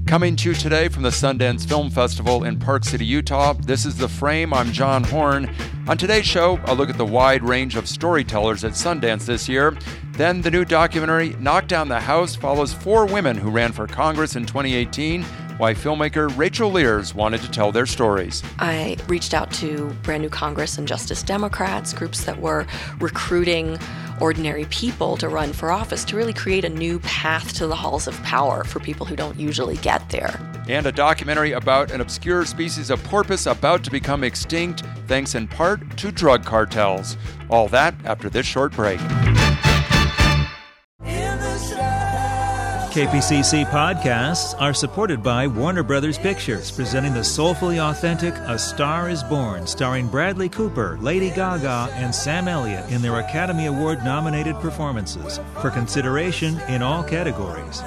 Coming to you today from the Sundance Film Festival in Park City, Utah, this is The Frame. I'm John Horn. On today's show, I'll look at the wide range of storytellers at Sundance this year. Then the new documentary, Knock Down the House, follows 4 women who ran for Congress in 2018, why filmmaker Rachel Lears wanted to tell their stories. I reached out to brand new Congress and Justice Democrats, groups that were recruiting ordinary people to run for office, to really create a new path to the halls of power for people who don't usually get there. And a documentary about an obscure species of porpoise about to become extinct, thanks in part to drug cartels. All that after this short break. KPCC podcasts are supported by Warner Brothers Pictures, presenting the soulfully authentic A Star is Born, starring Bradley Cooper, Lady Gaga, and Sam Elliott in their Academy Award-nominated performances, for consideration in all categories.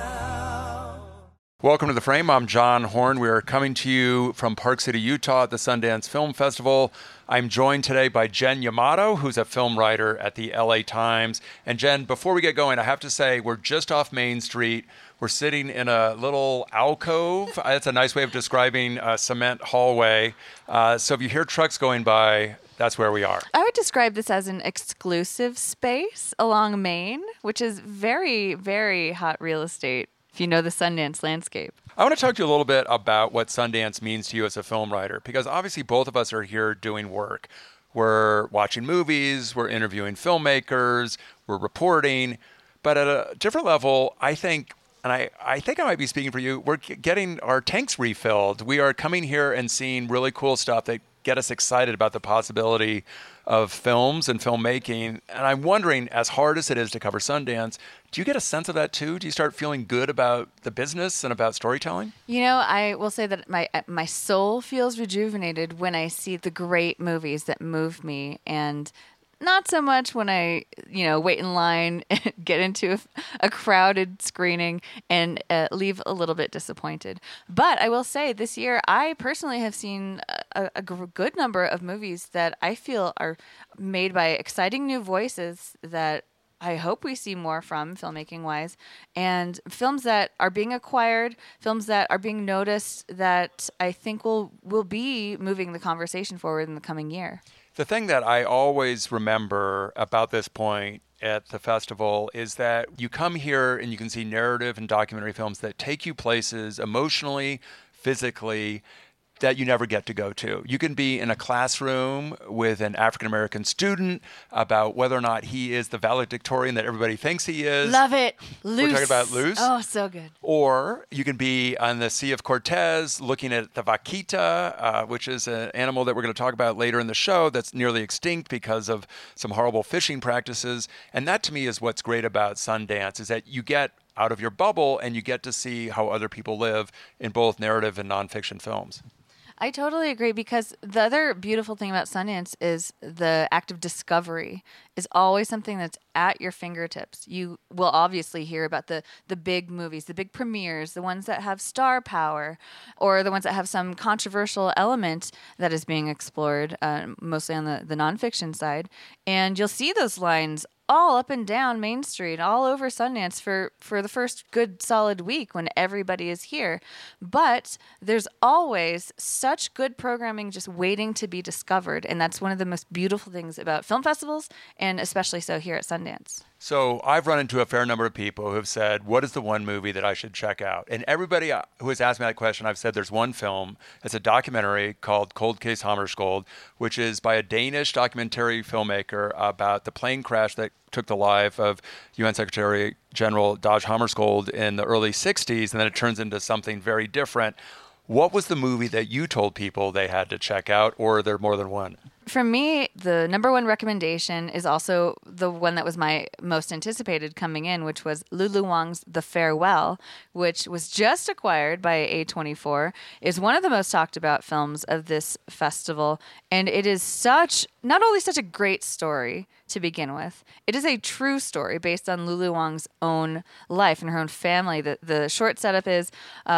Welcome to The Frame. I'm John Horn. We are coming to you from Park City, Utah at the Sundance Film Festival. I'm joined today by Jen Yamato, who's a film writer at the LA Times. And Jen, before we get going, I have to say we're just off Main Street. We're sitting in a little alcove. That's a nice way of describing a cement hallway. So if you hear trucks going by, that's where we are. I would describe this as an exclusive space along Main, which is very, very hot real estate, if you know the Sundance landscape. I want to talk to you a little bit about what Sundance means to you as a film writer, because obviously both of us are here doing work. We're watching movies, we're interviewing filmmakers, we're reporting, but at a different level, I think, and I think I might be speaking for you, we're getting our tanks refilled. We are coming here and seeing really cool stuff that get us excited about the possibility of films and filmmaking. And I'm wondering, as hard as it is to cover Sundance, do you get a sense of that too? Do you start feeling good about the business and about storytelling? You know, I will say that my soul feels rejuvenated when I see the great movies that move me, and not so much when I, wait in line, get into a crowded screening and leave a little bit disappointed. But I will say this year, I personally have seen a good number of movies that I feel are made by exciting new voices that I hope we see more from, filmmaking-wise, and films that are being acquired, films that are being noticed, that I think will be moving the conversation forward in the coming year. The thing that I always remember about this point at the festival is that you come here and you can see narrative and documentary films that take you places emotionally, physically, that you never get to go to. You can be in a classroom with an African-American student about whether or not he is the valedictorian that everybody thinks he is. Love it. Loose. We're talking about Loose. Oh, so good. Or you can be on the Sea of Cortez looking at the vaquita, which is an animal that we're going to talk about later in the show that's nearly extinct because of some horrible fishing practices. And that to me is what's great about Sundance, is that you get out of your bubble and you get to see how other people live in both narrative and nonfiction films. I totally agree, because the other beautiful thing about Sundance is the act of discovery is always something that's at your fingertips. You will obviously hear about the big movies, the big premieres, the ones that have star power, or the ones that have some controversial element that is being explored, mostly on the nonfiction side. And you'll see those lines all up and down Main Street, all over Sundance for the first good solid week when everybody is here. But there's always such good programming just waiting to be discovered. And that's one of the most beautiful things about film festivals, and especially so here at Sundance. So I've run into a fair number of people who have said, what is the one movie that I should check out? And everybody who has asked me that question, I've said there's one film. It's a documentary called Cold Case Hammarskjöld, which is by a Danish documentary filmmaker about the plane crash that took the life of UN Secretary General Dag Hammarskjöld in the early 60s, and then it turns into something very different. What was the movie that you told people they had to check out, or are there more than one? For me, the number one recommendation is also the one that was my most anticipated coming in, which was Lulu Wang's The Farewell, which was just acquired by A24, is one of the most talked about films of this festival. And it is not only such a great story to begin with, it is a true story based on Lulu Wang's own life and her own family. The short setup is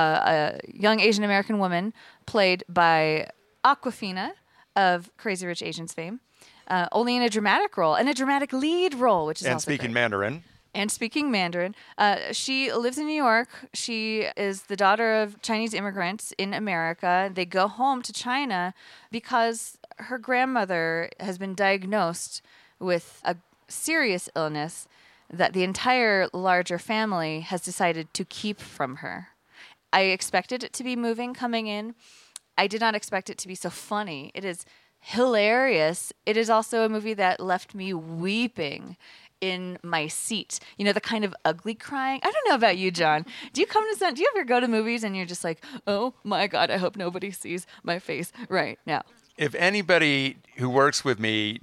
a young Asian American woman played by Awkwafina of Crazy Rich Asians fame, only in a dramatic role, and a dramatic lead role, which is and also speaking great. Mandarin. and speaking Mandarin. She lives in New York. She is the daughter of Chinese immigrants in America. They go home to China because her grandmother has been diagnosed with a serious illness that the entire larger family has decided to keep from her. I expected it to be moving coming in. I did not expect it to be so funny. It is hilarious. It is also a movie that left me weeping in my seat. You know, the kind of ugly crying. I don't know about you, John. Do you ever go to movies and you're just like, oh my God, I hope nobody sees my face right now? If anybody who works with me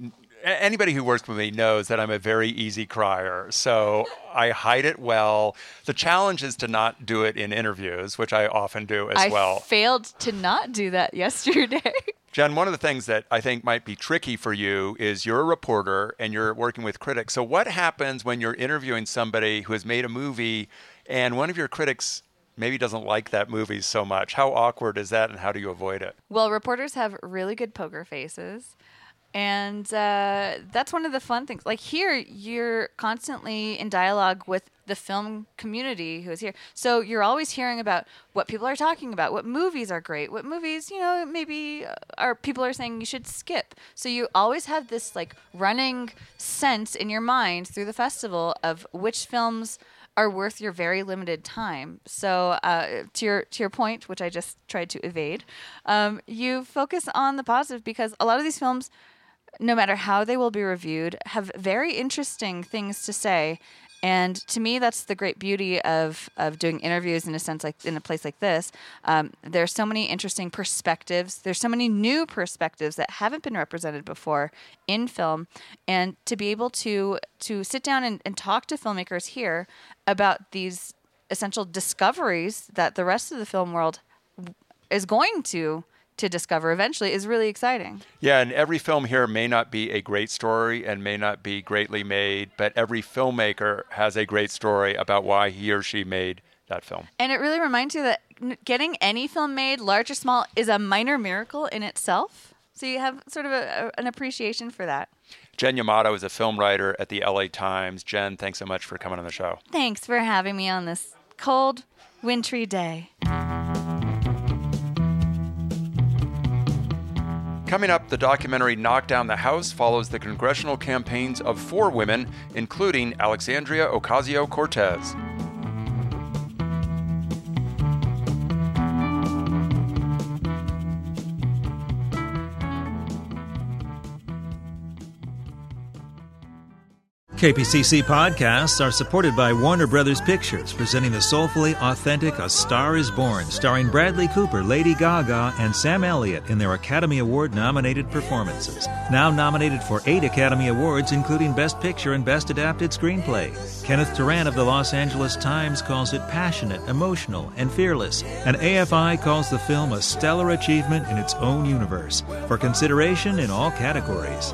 knows that I'm a very easy crier, so I hide it well. The challenge is to not do it in interviews, which I often do as well. I failed to not do that yesterday. Jen, one of the things that I think might be tricky for you is you're a reporter and you're working with critics. So what happens when you're interviewing somebody who has made a movie and one of your critics maybe doesn't like that movie so much? How awkward is that and how do you avoid it? Well, reporters have really good poker faces. And that's one of the fun things. Like here, you're constantly in dialogue with the film community who's here. So you're always hearing about what people are talking about, what movies are great, what movies, maybe people are saying you should skip. So you always have this like running sense in your mind through the festival of which films are worth your very limited time. So to your point, which I just tried to evade, you focus on the positive because a lot of these films, no matter how they will be reviewed, have very interesting things to say. And to me, that's the great beauty of doing interviews in a sense, like in a place like this. There's so many interesting perspectives. There's so many new perspectives that haven't been represented before in film. And to be able to sit down and talk to filmmakers here about these essential discoveries that the rest of the film world is going to discover eventually is really exciting. Yeah, and every film here may not be a great story and may not be greatly made, but every filmmaker has a great story about why he or she made that film. And it really reminds you that getting any film made, large or small, is a minor miracle in itself. So you have sort of an appreciation for that. Jen Yamato is a film writer at the LA Times. Jen, thanks so much for coming on the show. Thanks for having me on this cold, wintry day. Coming up, the documentary Knock Down the House follows the congressional campaigns of 4 women, including Alexandria Ocasio-Cortez. KPCC podcasts are supported by Warner Brothers Pictures, presenting the soulfully authentic A Star is Born, starring Bradley Cooper, Lady Gaga, and Sam Elliott in their Academy Award-nominated performances. Now nominated for 8 Academy Awards, including Best Picture and Best Adapted Screenplay. Kenneth Turan of the Los Angeles Times calls it passionate, emotional, and fearless, and AFI calls the film a stellar achievement in its own universe, for consideration in all categories.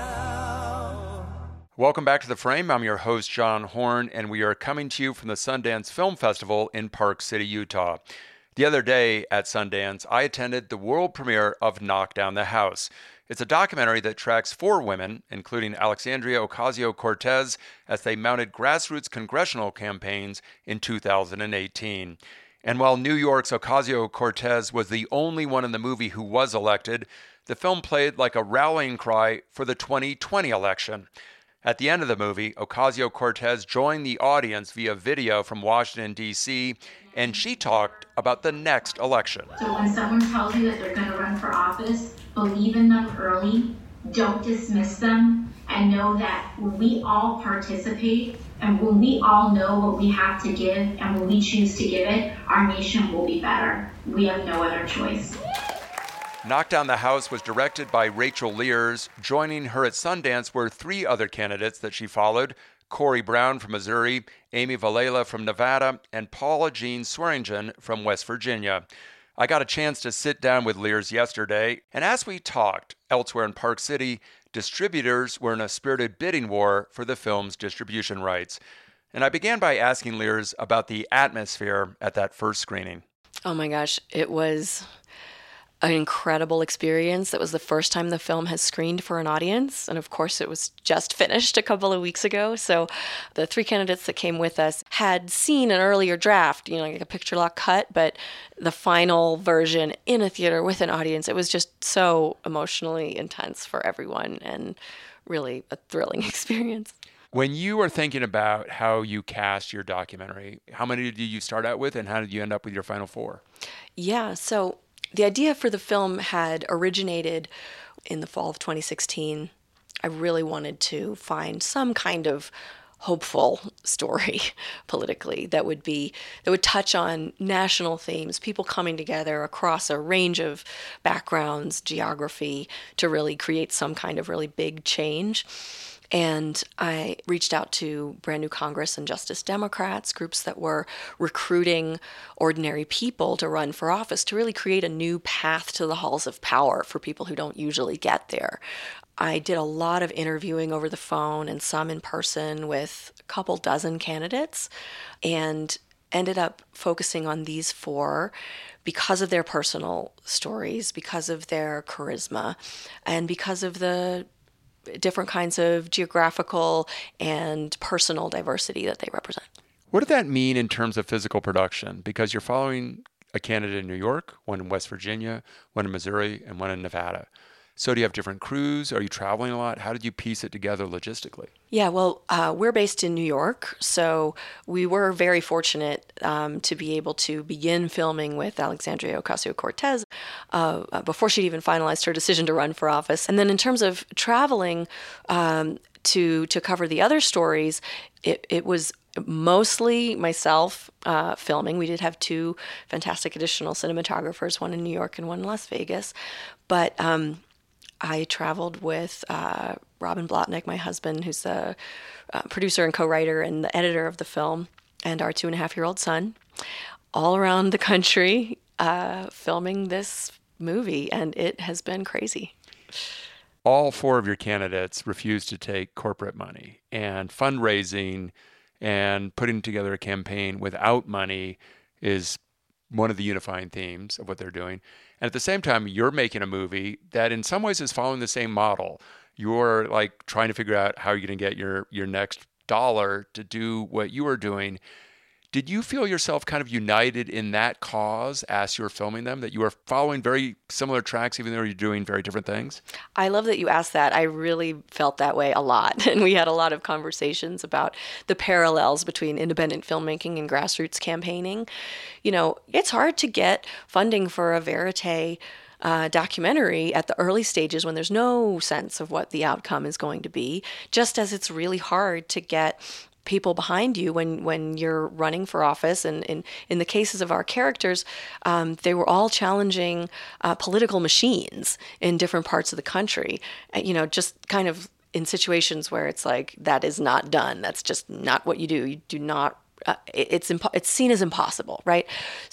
Welcome back to The Frame. I'm your host, John Horn, and we are coming to you from the Sundance Film Festival in Park City, Utah. The other day at Sundance, I attended the world premiere of Knock Down the House. It's a documentary that tracks 4 women, including Alexandria Ocasio-Cortez, as they mounted grassroots congressional campaigns in 2018. And while New York's Ocasio-Cortez was the only one in the movie who was elected, the film played like a rallying cry for the 2020 election. At the end of the movie, Ocasio-Cortez joined the audience via video from Washington, D.C., and she talked about the next election. So when someone tells you that they're going to run for office, believe in them early, don't dismiss them, and know that when we all participate and when we all know what we have to give and when we choose to give it, our nation will be better. We have no other choice. Knock Down the House was directed by Rachel Lears. Joining her at Sundance were 3 other candidates that she followed: Corey Brown from Missouri, Amy Vilela from Nevada, and Paula Jean Swearingen from West Virginia. I got a chance to sit down with Lears yesterday, and as we talked, elsewhere in Park City, distributors were in a spirited bidding war for the film's distribution rights. And I began by asking Lears about the atmosphere at that first screening. Oh my gosh, it was an incredible experience. That was the first time the film has screened for an audience. And of course, it was just finished a couple of weeks ago. So the 3 candidates that came with us had seen an earlier draft, like a picture lock cut, but the final version in a theater with an audience, it was just so emotionally intense for everyone and really a thrilling experience. When you were thinking about how you cast your documentary, how many did you start out with and how did you end up with your final 4? Yeah, so the idea for the film had originated in the fall of 2016. I really wanted to find some kind of hopeful story politically that would touch on national themes, people coming together across a range of backgrounds, geography, to really create some kind of really big change. And I reached out to Brand New Congress and Justice Democrats, groups that were recruiting ordinary people to run for office, to really create a new path to the halls of power for people who don't usually get there. I did a lot of interviewing over the phone and some in person with a couple dozen candidates, and ended up focusing on these 4 because of their personal stories, because of their charisma, and because of the different kinds of geographical and personal diversity that they represent. What did that mean in terms of physical production? Because you're following a candidate in New York, one in West Virginia, one in Missouri, and one in Nevada. So do you have different crews? Are you traveling a lot? How did you piece it together logistically? Yeah, well, we're based in New York, so we were very fortunate to be able to begin filming with Alexandria Ocasio-Cortez before she'd even finalized her decision to run for office. And then in terms of traveling to cover the other stories, it was mostly myself filming. We did have 2 fantastic additional cinematographers, one in New York and one in Las Vegas. But I traveled with Robin Blotnick, my husband, who's the producer and co-writer and the editor of the film, and our 2.5-year-old son, all around the country filming this movie, and it has been crazy. All 4 of your candidates refused to take corporate money, and fundraising and putting together a campaign without money is one of the unifying themes of what they're doing. And at the same time, you're making a movie that in some ways is following the same model. You're like trying to figure out how you're going to get your next dollar to do what you are doing. Did you feel yourself kind of united in that cause as you were filming them, that you were following very similar tracks, even though you're doing very different things? I love that you asked that. I really felt that way a lot. And we had a lot of conversations about the parallels between independent filmmaking and grassroots campaigning. It's hard to get funding for a verite documentary at the early stages when there's no sense of what the outcome is going to be, just as it's really hard to get people behind you when you're running for office. And in the cases of our characters, they were all challenging political machines in different parts of the country, just kind of in situations where it's like, that is not done. That's just not what you do. You do not, it's seen as impossible, right?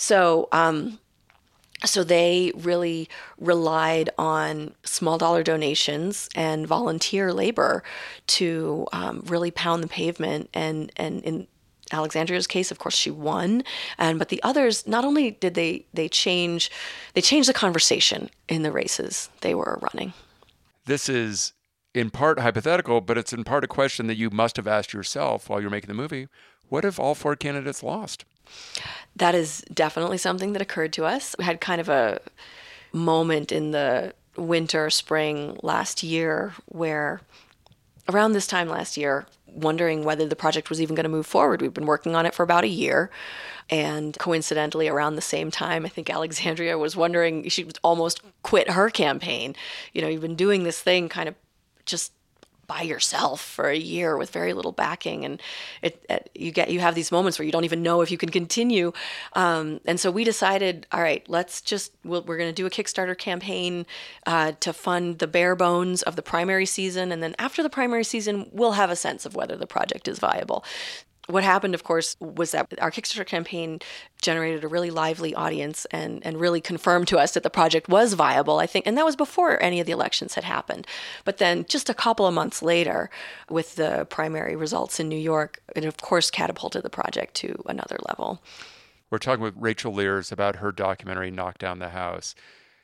So they really relied on small dollar donations and volunteer labor to really pound the pavement. And in Alexandria's case, of course, she won. But the others, not only did they change the conversation in the races they were running. This is in part hypothetical, but it's in part a question that you must have asked yourself while you're making the movie. What if all 4 candidates lost? That is definitely something that occurred to us. We had kind of a moment in the winter, spring last year where around this time last year, wondering whether the project was even going to move forward. We've been working on it for about a year. And coincidentally, around the same time, I think Alexandria was wondering, she would almost quit her campaign. You've been doing this thing kind of just by yourself for a year with very little backing, and you have these moments where you don't even know if you can continue. And so we decided, all right, we're going to do a Kickstarter campaign to fund the bare bones of the primary season, and then after the primary season, we'll have a sense of whether the project is viable. What happened, of course, was that our Kickstarter campaign generated a really lively audience and really confirmed to us that the project was viable, I think. And that was before any of the elections had happened. But then just a couple of months later, with the primary results in New York, it, of course, catapulted the project to another level. We're talking with Rachel Lears about her documentary, Knock Down the House.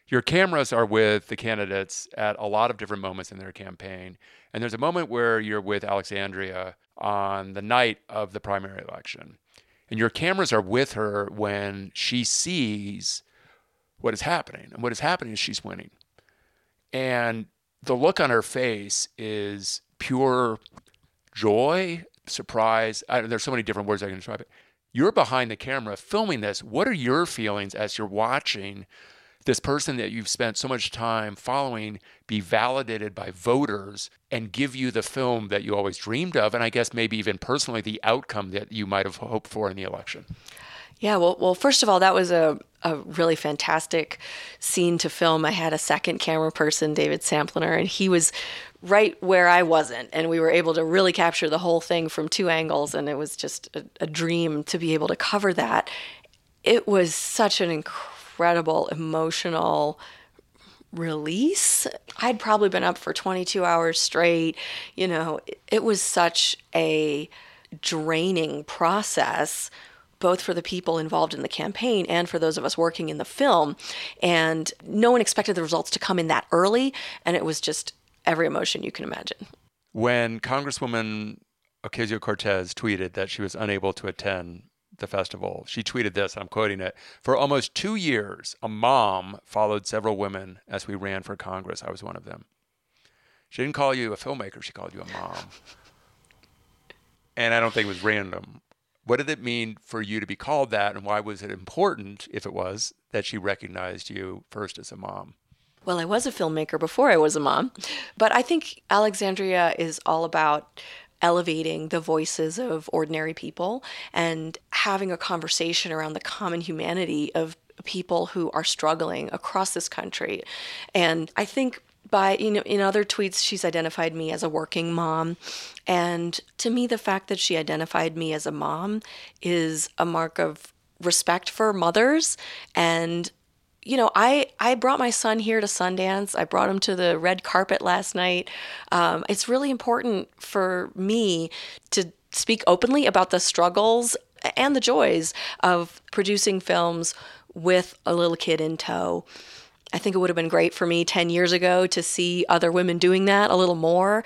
Your cameras are with the candidates at a lot of different moments in their campaign. And there's a moment where you're with Alexandria on the night of the primary election. And your cameras are with her when she sees what is happening. And what is happening is she's winning. And the look on her face is pure joy, surprise. There's so many different words I can describe it. You're behind the camera filming this. What are your feelings as you're watching this person that you've spent so much time following be validated by voters and give you the film that you always dreamed of, and I guess maybe even personally the outcome that you might have hoped for in the election? Yeah, well, first of all, that was a really fantastic scene to film. I had a second camera person, David Sampliner, and he was right where I wasn't, and we were able to really capture the whole thing from two angles, and it was just a dream to be able to cover that. It was such an incredible emotional release. I'd probably been up for 22 hours straight. It was such a draining process, both for the people involved in the campaign and for those of us working in the film. And no one expected the results to come in that early. And it was just every emotion you can imagine. When Congresswoman Ocasio-Cortez tweeted that she was unable to attend the festival, she tweeted this, I'm quoting it: "For almost 2 years, a mom followed several women as we ran for Congress. I was one of them." She didn't call you a filmmaker. She called you a mom. And I don't think it was random. What did it mean for you to be called that, and why was it important, if it was, that she recognized you first as a mom? Well, I was a filmmaker before I was a mom, but I think Alexandria is all about elevating the voices of ordinary people and having a conversation around the common humanity of people who are struggling across this country. And I think in other tweets, she's identified me as a working mom. And to me, the fact that she identified me as a mom is a mark of respect for mothers. And I brought my son here to Sundance. I brought him to the red carpet last night. It's really important for me to speak openly about the struggles and the joys of producing films with a little kid in tow. I think it would have been great for me 10 years ago to see other women doing that a little more.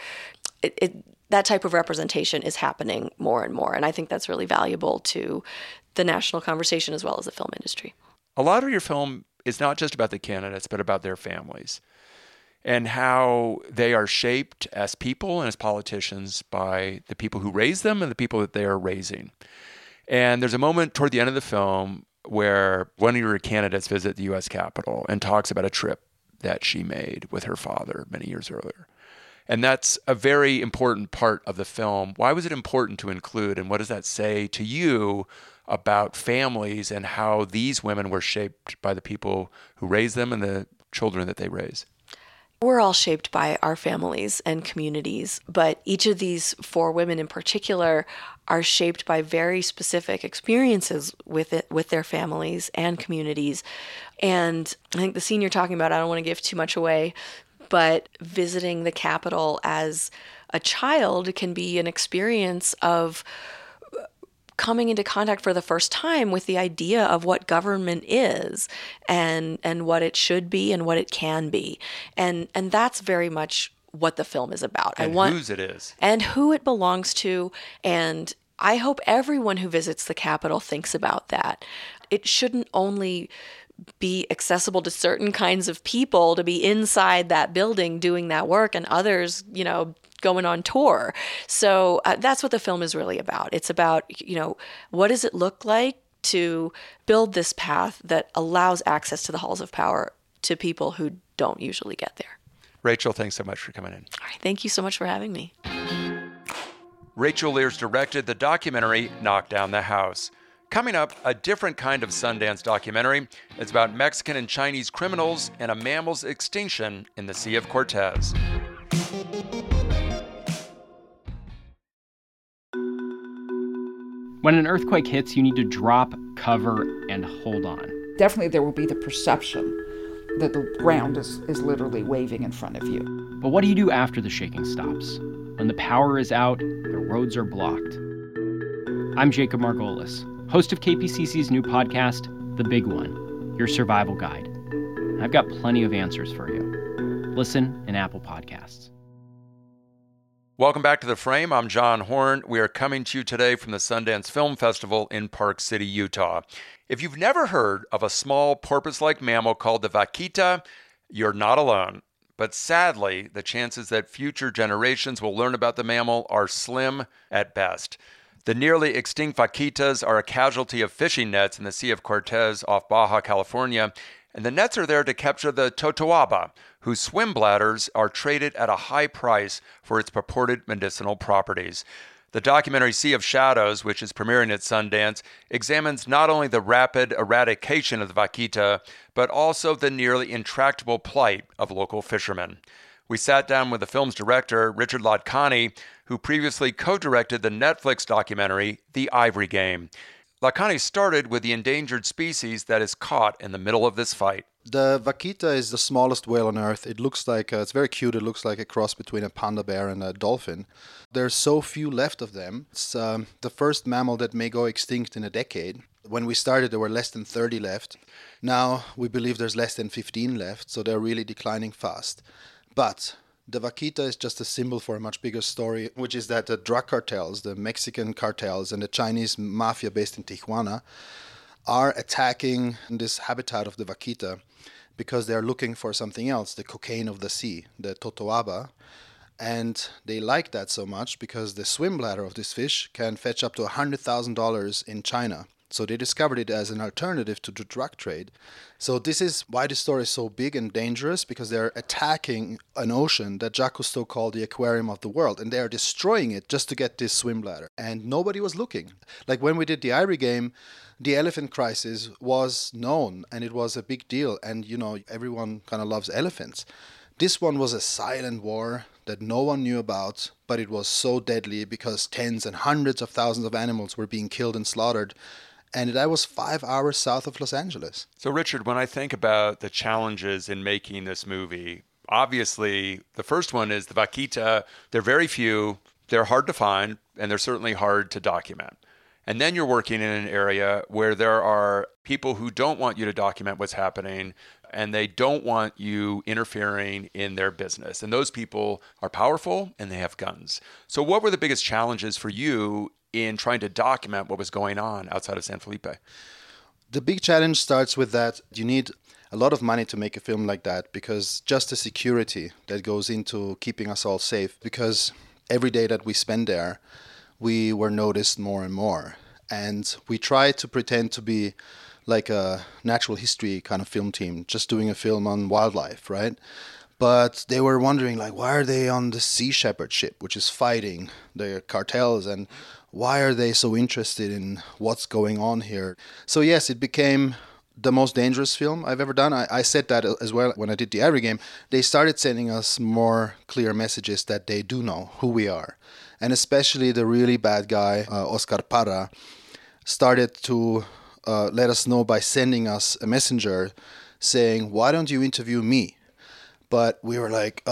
That type of representation is happening more and more, and I think that's really valuable to the national conversation as well as the film industry. A lot of your film is not just about the candidates, but about their families and how they are shaped as people and as politicians by the people who raise them and the people that they are raising. And there's a moment toward the end of the film where one of your candidates visits the U.S. Capitol and talks about a trip that she made with her father many years earlier. And that's a very important part of the film. Why was it important to include, and what does that say to you about families and how these women were shaped by the people who raised them and the children that they raise? We're all shaped by our families and communities, but each of these 4 women in particular are shaped by very specific experiences with their families and communities. And I think the scene you're talking about, I don't want to give too much away, but visiting the Capitol as a child can be an experience of coming into contact for the first time with the idea of what government is and what it should be and what it can be. And that's very much what the film is about. And whose it is. And who it belongs to. And I hope everyone who visits the Capitol thinks about that. It shouldn't only be accessible to certain kinds of people to be inside that building doing that work and others, going on tour. So that's what the film is really about. It's about, what does it look like to build this path that allows access to the halls of power to people who don't usually get there. Rachel, thanks so much for coming in. All right, thank you so much for having me. Rachel Lears directed the documentary Knock Down the House. Coming up, a different kind of Sundance documentary. It's about Mexican and Chinese criminals and a mammal's extinction in the Sea of Cortez. When an earthquake hits, you need to drop, cover, and hold on. Definitely there will be the perception that the ground is literally waving in front of you. But what do you do after the shaking stops? When the power is out, the roads are blocked. I'm Jacob Margolis, host of KPCC's new podcast, The Big One, Your Survival Guide. I've got plenty of answers for you. Listen in Apple Podcasts. Welcome back to The Frame. I'm John Horn. We are coming to you today from the Sundance Film Festival in Park City, Utah. If you've never heard of a small porpoise-like mammal called the vaquita, you're not alone. But sadly, the chances that future generations will learn about the mammal are slim at best. The nearly extinct vaquitas are a casualty of fishing nets in the Sea of Cortez off Baja California, and the nets are there to capture the totoaba, whose swim bladders are traded at a high price for its purported medicinal properties. The documentary Sea of Shadows, which is premiering at Sundance, examines not only the rapid eradication of the vaquita, but also the nearly intractable plight of local fishermen. We sat down with the film's director, Richard Ladkani, who previously co-directed the Netflix documentary The Ivory Game. Ladkani started with the endangered species that is caught in the middle of this fight. The vaquita is the smallest whale on Earth. It looks like, it's very cute. It looks like a cross between a panda bear and a dolphin. There's so few left of them. It's the first mammal that may go extinct in a decade. When we started, there were less than 30 left. Now we believe there's less than 15 left, so they're really declining fast. But the vaquita is just a symbol for a much bigger story, which is that the drug cartels, the Mexican cartels, and the Chinese mafia based in Tijuana are attacking this habitat of the vaquita because they're looking for something else, the cocaine of the sea, the totoaba. And they like that so much because the swim bladder of this fish can fetch up to $100,000 in China. So they discovered it as an alternative to the drug trade. So this is why the story is so big and dangerous, because they're attacking an ocean that Jacques Cousteau called the aquarium of the world, and they are destroying it just to get this swim bladder. And nobody was looking. Like when we did the Ivory Game, the elephant crisis was known, and it was a big deal. And, you know, everyone kind of loves elephants. This one was a silent war that no one knew about, but it was so deadly because tens and hundreds of thousands of animals were being killed and slaughtered. And that was 5 hours south of Los Angeles. So, Richard, when I think about the challenges in making this movie, obviously the first one is the vaquita. They're very few, they're hard to find, and they're certainly hard to document. And then you're working in an area where there are people who don't want you to document what's happening, and they don't want you interfering in their business. And those people are powerful and they have guns. So what were the biggest challenges for you in trying to document what was going on outside of San Felipe? The big challenge starts with that you need a lot of money to make a film like that, because just the security that goes into keeping us all safe, because every day that we spend there, we were noticed more and more. And we tried to pretend to be like a natural history kind of film team, just doing a film on wildlife, right? But they were wondering, like, why are they on the Sea Shepherd ship, which is fighting the cartels, and why are they so interested in what's going on here? So yes, it became the most dangerous film I've ever done. I said that as well when I did the Ivory Game. They started sending us more clear messages that they do know who we are. And especially the really bad guy, Oscar Parra, started to let us know by sending us a messenger saying, why don't you interview me? But we were like,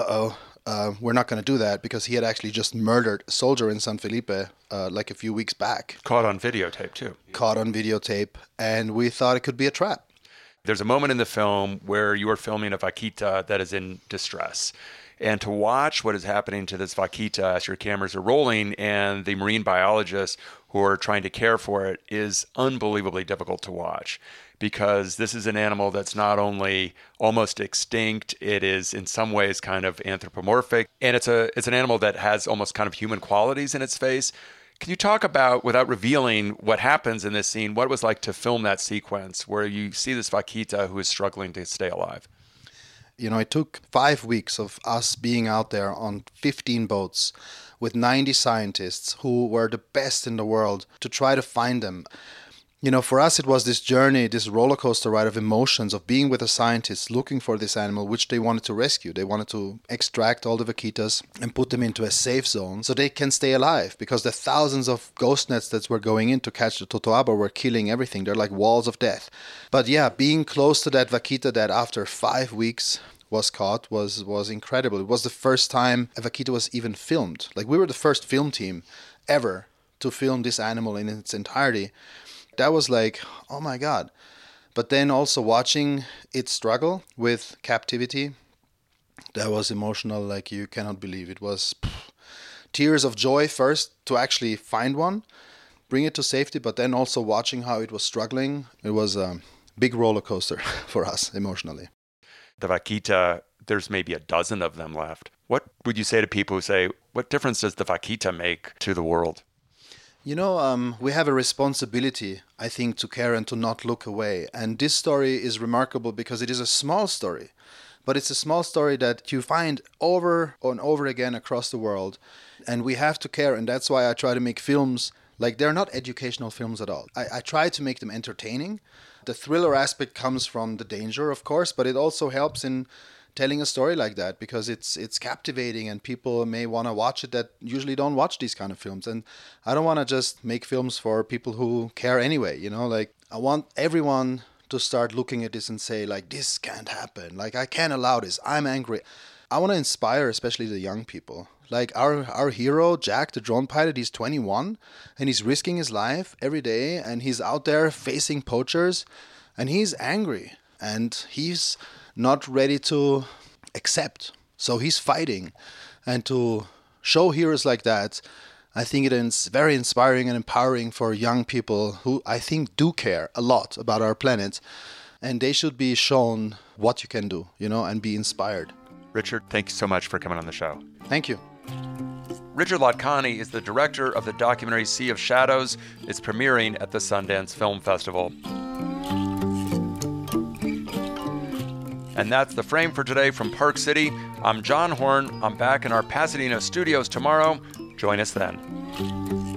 we're not going to do that, because he had actually just murdered a soldier in San Felipe like a few weeks back. Caught on videotape, too. Caught on videotape, and we thought it could be a trap. There's a moment in the film where you are filming a vaquita that is in distress. And to watch what is happening to this vaquita as your cameras are rolling and the marine biologists who are trying to care for it is unbelievably difficult to watch, because this is an animal that's not only almost extinct, it is in some ways kind of anthropomorphic, and it's an animal that has almost kind of human qualities in its face. Can you talk about, without revealing what happens in this scene, what it was like to film that sequence where you see this vaquita who is struggling to stay alive? You know, it took 5 weeks of us being out there on 15 boats with 90 scientists who were the best in the world to try to find them. You know, for us, it was this journey, this roller coaster ride of emotions of being with the scientists looking for this animal, which they wanted to rescue. They wanted to extract all the vaquitas and put them into a safe zone so they can stay alive, because the thousands of ghost nets that were going in to catch the totoaba were killing everything. They're like walls of death. But yeah, being close to that vaquita that after 5 weeks was caught was incredible. It was the first time a vaquita was even filmed. Like, we were the first film team ever to film this animal in its entirety. That was like, oh my God. But then also watching it struggle with captivity, that was emotional like you cannot believe. It was tears of joy first to actually find one, bring it to safety, but then also watching how it was struggling. It was a big roller coaster for us emotionally. The vaquita, there's maybe a dozen of them left. What would you say to people who say, what difference does the vaquita make to the world? You know, we have a responsibility, I think, to care and to not look away. And this story is remarkable because it is a small story. But it's a small story that you find over and over again across the world. And we have to care. And that's why I try to make films like they're not educational films at all. I try to make them entertaining. The thriller aspect comes from the danger, of course, but it also helps in telling a story like that because it's captivating and people may want to watch it that usually don't watch these kind of films. And I don't want to just make films for people who care anyway, you know, like I want everyone to start looking at this and say like, this can't happen. Like I can't allow this. I'm angry. I want to inspire especially the young people. Like our hero, Jack, the drone pilot, he's 21 and he's risking his life every day and he's out there facing poachers and he's angry and he's not ready to accept. So he's fighting. And to show heroes like that, I think it is very inspiring and empowering for young people who I think do care a lot about our planet. And they should be shown what you can do, you know, and be inspired. Richard, thank you so much for coming on the show. Thank you. Richard Latkani is the director of the documentary Sea of Shadows. It's premiering at the Sundance Film Festival. And that's The Frame for today from Park City. I'm John Horn. I'm back in our Pasadena studios tomorrow. Join us then.